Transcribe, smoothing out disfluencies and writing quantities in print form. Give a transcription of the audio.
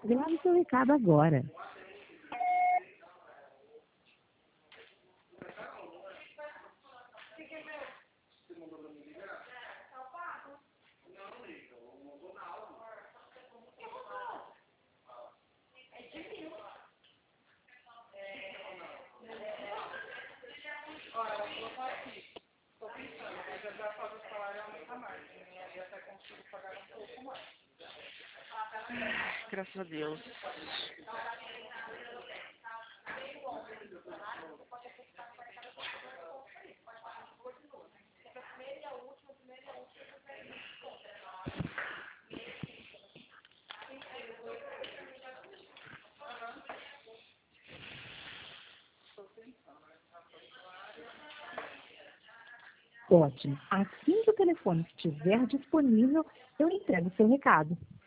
Grave seu recado agora. Olha, ela colocou aqui. Estou pensando, mas eu já faço o salário aumentar mais. E até consigo pagar um pouco mais. Graças a Deus. Ótimo. Assim que o telefone estiver disponível, eu entrego o seu recado.